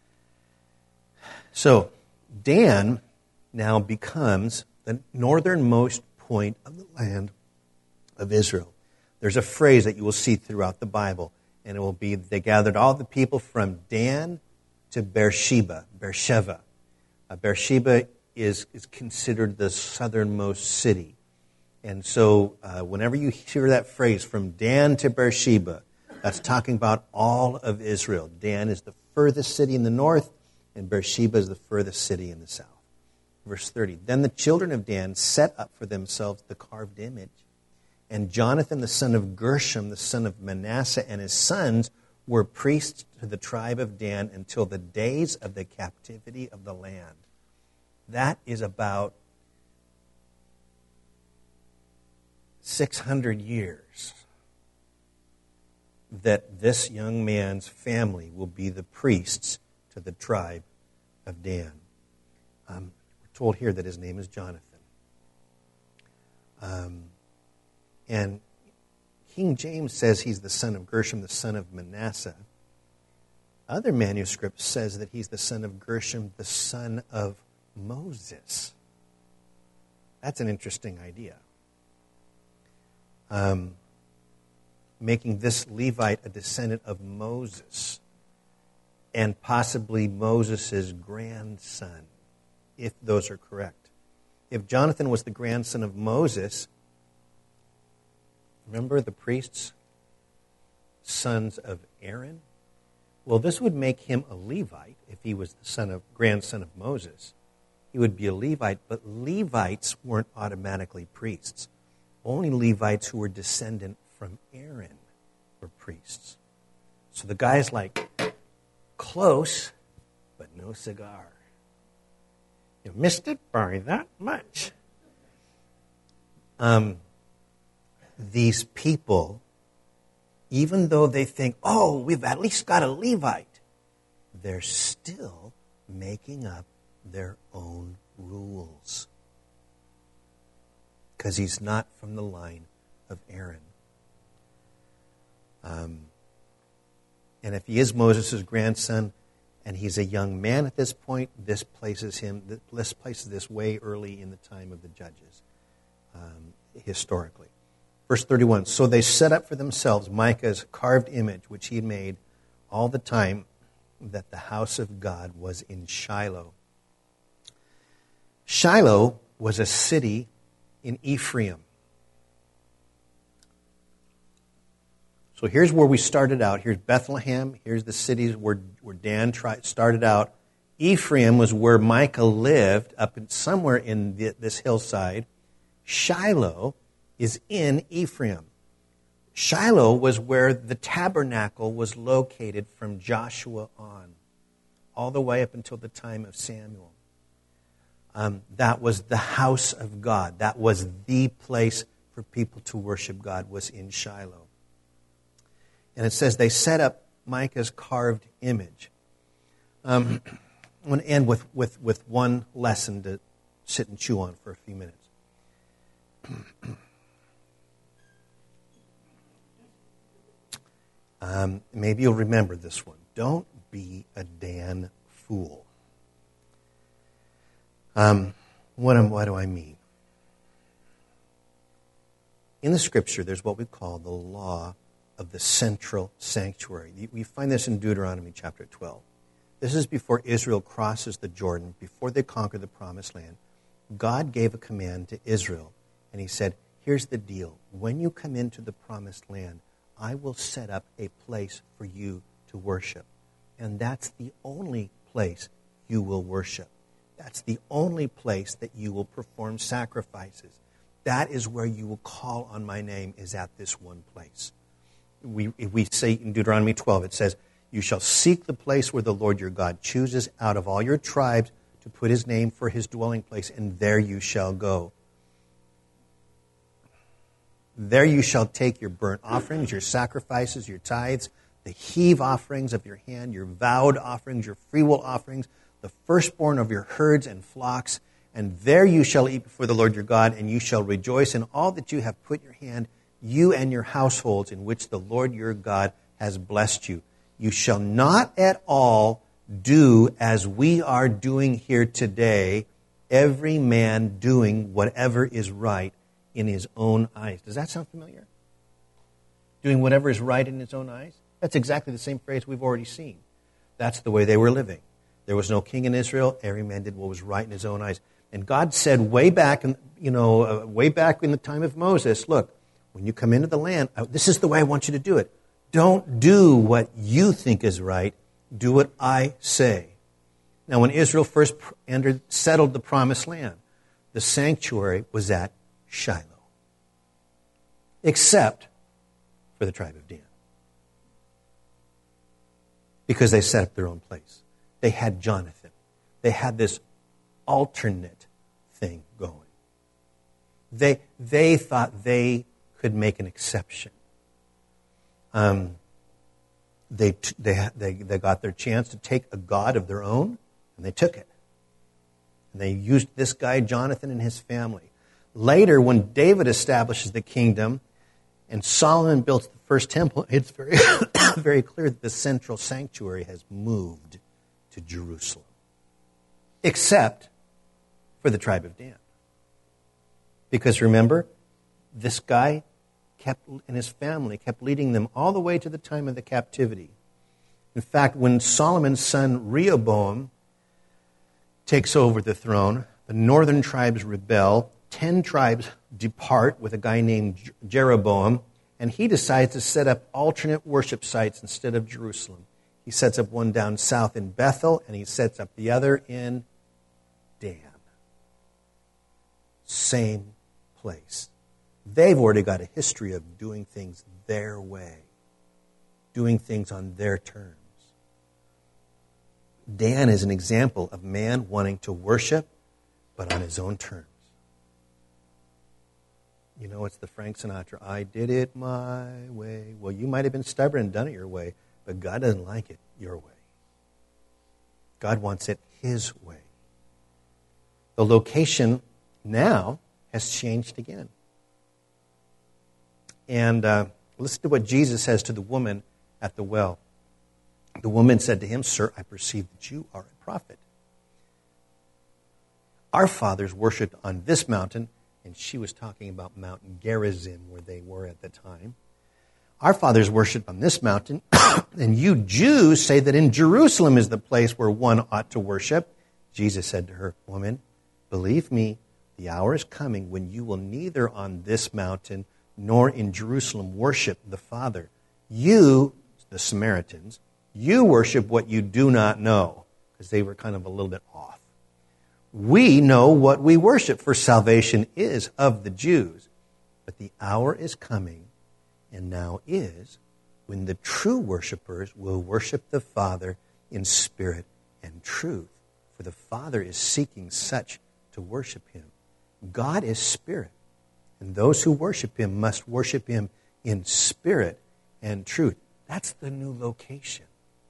So, Dan now becomes the northernmost point of the land of Israel. There's a phrase that you will see throughout the Bible, and it will be, they gathered all the people from Dan to Beersheba, Beersheba. Uh, Beersheba is, is considered the southernmost city. And so uh, whenever you hear that phrase, from Dan to Beersheba, that's talking about all of Israel. Dan is the furthest city in the north, and Beersheba is the furthest city in the south. Verse thirty, then the children of Dan set up for themselves the carved image. And Jonathan, the son of Gershom, the son of Manasseh, and his sons were priests to the tribe of Dan until the days of the captivity of the land. That is about six hundred years that this young man's family will be the priests to the tribe of Dan. Um, we're told here that his name is Jonathan. Um, and King James says he's the son of Gershom, the son of Manasseh. Other manuscripts says that he's the son of Gershom, the son of Moses. That's an interesting idea. Um, making this Levite a descendant of Moses and possibly Moses' grandson, if those are correct. If Jonathan was the grandson of Moses, remember the priests, sons of Aaron? Well, this would make him a Levite if he was the son of grandson of Moses. He would be a Levite, but Levites weren't automatically priests. Only Levites who were descendant from Aaron were priests. So the guy's like, close, but no cigar. You missed it by that much. Um, these people, even though they think, oh, we've at least got a Levite, they're still making up their own rules. Because he's not from the line of Aaron. Um, and if he is Moses' grandson, and he's a young man at this point, this places him, this places this way early in the time of the judges, um, historically. Verse thirty-one, so they set up for themselves Micah's carved image, which he had made all the time that the house of God was in Shiloh. Shiloh was a city in Ephraim. So here's where we started out. Here's Bethlehem. Here's the cities where, where Dan tried, started out. Ephraim was where Micah lived, up in, somewhere in the, this hillside. Shiloh is in Ephraim. Shiloh was where the tabernacle was located from Joshua on, all the way up until the time of Samuel. Um, that was the house of God. That was the place for people to worship God, was in Shiloh. And it says they set up Micah's carved image. Um, I want to end with, with, with one lesson to sit and chew on for a few minutes. Um, maybe you'll remember this one. Don't be a Dan fool. Um, what, am, what do I mean? In the Scripture, there's what we call the law of the central sanctuary. We find this in Deuteronomy chapter twelve. This is before Israel crosses the Jordan, before they conquer the Promised Land. God gave a command to Israel, and he said, here's the deal. When you come into the Promised Land, I will set up a place for you to worship. And that's the only place you will worship. That's the only place that you will perform sacrifices. That is where you will call on my name, is at this one place. We, we say in Deuteronomy twelve, it says, you shall seek the place where the Lord your God chooses out of all your tribes to put his name for his dwelling place, and there you shall go. There you shall take your burnt offerings, your sacrifices, your tithes, the heave offerings of your hand, your vowed offerings, your freewill offerings, the firstborn of your herds and flocks, and there you shall eat before the Lord your God, and you shall rejoice in all that you have put your hand, you and your households, in which the Lord your God has blessed you. You shall not at all do as we are doing here today, every man doing whatever is right in his own eyes. Does that sound familiar? Doing whatever is right in his own eyes? That's exactly the same phrase we've already seen. That's the way they were living. There was no king in Israel. Every man did what was right in his own eyes. And God said way back, in, you know, uh, way back in the time of Moses, look, when you come into the land, uh, this is the way I want you to do it. Don't do what you think is right. Do what I say. Now, when Israel first entered, settled the promised land, the sanctuary was at Shiloh, except for the tribe of Dan, because they set up their own place. They had Jonathan. They had this alternate thing going. They they thought they could make an exception. Um, they they they they got their chance to take a god of their own, and they took it. And they used this guy Jonathan and his family. Later, when David establishes the kingdom and Solomon built the first temple, it's very very clear that the central sanctuary has moved to Jerusalem, except for the tribe of Dan. Because remember, this guy kept, and his family kept leading them all the way to the time of the captivity. In fact, when Solomon's son Rehoboam takes over the throne, the northern tribes rebel, ten tribes depart with a guy named Jeroboam, and he decides to set up alternate worship sites instead of Jerusalem. He sets up one down south in Bethel, and he sets up the other in Dan. Same place. They've already got a history of doing things their way, doing things on their terms. Dan is an example of man wanting to worship, but on his own terms. You know, it's the Frank Sinatra, I did it my way. Well, you might have been stubborn and done it your way, but God doesn't like it your way. God wants it his way. The location now has changed again. And uh, listen to what Jesus says to the woman at the well. The woman said to him, Sir, I perceive that you are a prophet. Our fathers worshipped on this mountain, and she was talking about Mount Gerizim, where they were at the time. Our fathers worshipped on this mountain, and you Jews say that in Jerusalem is the place where one ought to worship. Jesus said to her, Woman, believe me, the hour is coming when you will neither on this mountain nor in Jerusalem worship the Father. You, the Samaritans, you worship what you do not know, because they were kind of a little bit off. We know what we worship, for salvation is of the Jews. But the hour is coming, and now is, when the true worshipers will worship the Father in spirit and truth. For the Father is seeking such to worship him. God is spirit, and those who worship him must worship him in spirit and truth. That's the new location.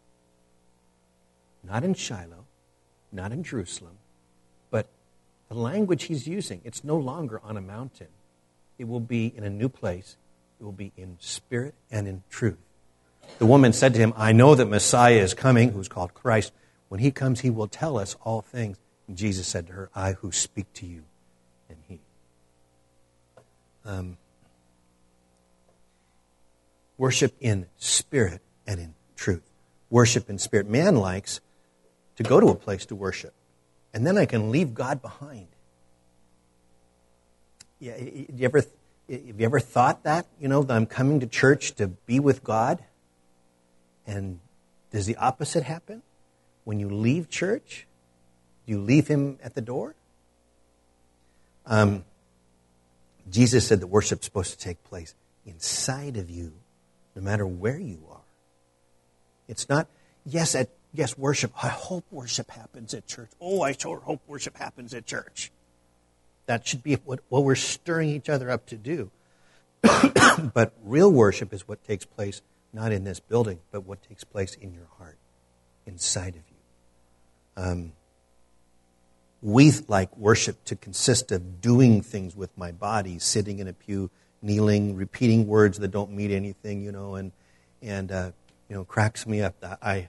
Not in Shiloh, not in Jerusalem, but the language he's using, it's no longer on a mountain. It will be in a new place. It will be in spirit and in truth. The woman said to him, I know that Messiah is coming, who's called Christ. When he comes, he will tell us all things. And Jesus said to her, I who speak to you am he. Um, worship in spirit and in truth. Worship in spirit. Man likes to go to a place to worship, and then I can leave God behind. Yeah, you ever, have you ever thought that, you know, that I'm coming to church to be with God? And does the opposite happen? When you leave church, you leave him at the door? Um, Jesus said that worship's supposed to take place inside of you, no matter where you are. It's not, yes, at, yes, worship. I hope worship happens at church. Oh, I sure hope worship happens at church. That should be what, what we're stirring each other up to do. But real worship is what takes place not in this building, but what takes place in your heart, inside of you. Um, we like worship to consist of doing things with my body, sitting in a pew, kneeling, repeating words that don't mean anything, you know, and and uh, you know, cracks me up. I,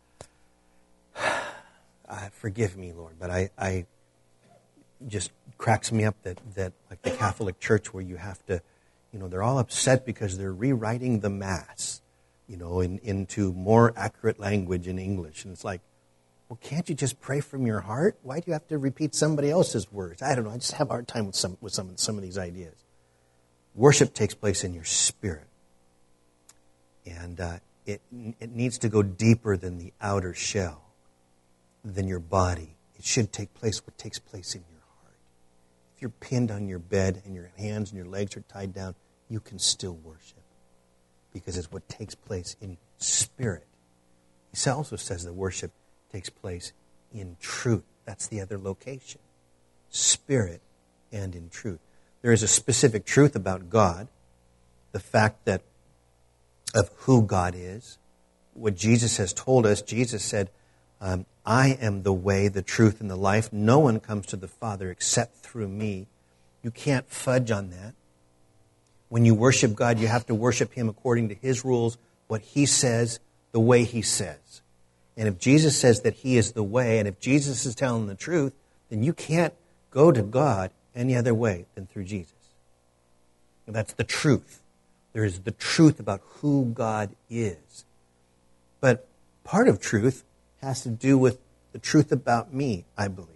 I forgive me, Lord, but I, I just cracks me up that that like the Catholic Church, where you have to, you know, they're all upset because they're rewriting the Mass, you know, in, into more accurate language in English, and it's like, well, can't you just pray from your heart? Why do you have to repeat somebody else's words? I don't know. I just have a hard time with some with some some of these ideas. Worship takes place in your spirit, and uh, it it needs to go deeper than the outer shell, than your body. It should take place what takes place in your heart. If you're pinned on your bed and your hands and your legs are tied down, you can still worship, because it's what takes place in spirit. He also says that worship takes place in truth. That's the other location. Spirit and in truth. There is a specific truth about God, the fact that of who God is. What Jesus has told us, Jesus said, um, I am the way, the truth, and the life. No one comes to the Father except through me. You can't fudge on that. When you worship God, you have to worship Him according to His rules, what He says, the way He says. And if Jesus says that He is the way, and if Jesus is telling the truth, then you can't go to God any other way than through Jesus. And that's the truth. There is the truth about who God is. But part of truth has to do with the truth about me, I believe.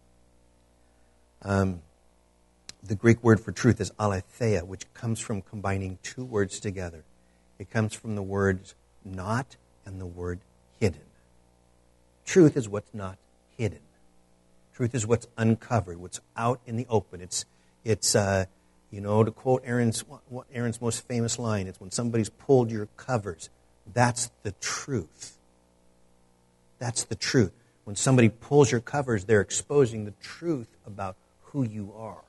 Um, the Greek word for truth is aletheia, which comes from combining two words together. It comes from the words not and the word hidden. Truth is what's not hidden. Truth is what's uncovered, what's out in the open. It's, it's uh, you know, to quote Aaron's, Aaron's most famous line, it's when somebody's pulled your covers. That's the truth. That's the truth. When somebody pulls your covers, they're exposing the truth about who you are.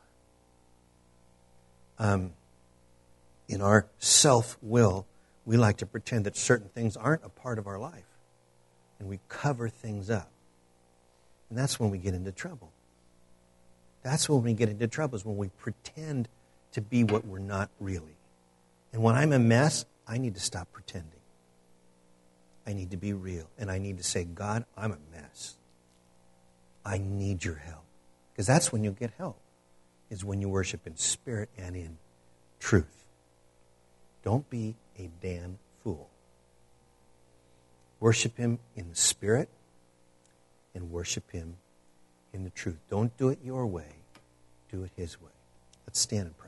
Um, in our self-will, we like to pretend that certain things aren't a part of our life. And we cover things up. And that's when we get into trouble. That's when we get into trouble, is when we pretend to be what we're not really. And when I'm a mess, I need to stop pretending. I need to be real. And I need to say, God, I'm a mess. I need your help. Because that's when you'll get help, is when you worship in spirit and in truth. Don't be a damn fool. Worship Him in the Spirit and worship Him in the truth. Don't do it your way. Do it His way. Let's stand and pray.